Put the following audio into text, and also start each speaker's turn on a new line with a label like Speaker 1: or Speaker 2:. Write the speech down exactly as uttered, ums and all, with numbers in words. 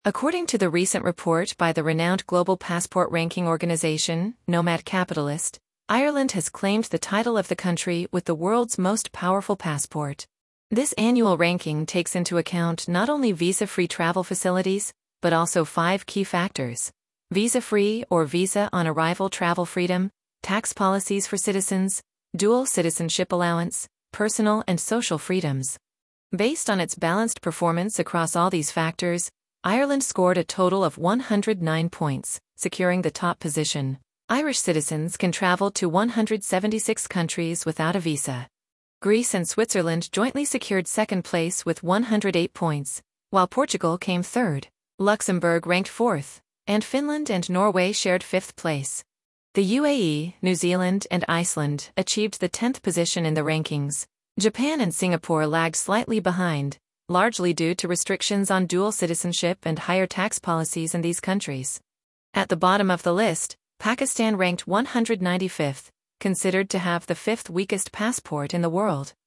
Speaker 1: According to the recent report by the renowned global passport ranking organization, Nomad Capitalist, Ireland has claimed the title of the country with the world's most powerful passport. This annual ranking takes into account not only visa-free travel facilities, but also five key factors: visa-free or visa-on-arrival travel freedom, tax policies for citizens, dual citizenship allowance, personal and social freedoms. Based on its balanced performance across all these factors, Ireland scored a total of one hundred nine points, securing the top position. Irish citizens can travel to one hundred seventy-six countries without a visa. Greece and Switzerland jointly secured second place with one hundred eight points, while Portugal came third. Luxembourg ranked fourth, and Finland and Norway shared fifth place. The U A E, New Zealand, and Iceland achieved the tenth position in the rankings. Japan and Singapore lagged slightly behind, largely due to restrictions on dual citizenship and higher tax policies in these countries. At the bottom of the list, Pakistan ranked one hundred ninety-fifth, considered to have the fifth weakest passport in the world.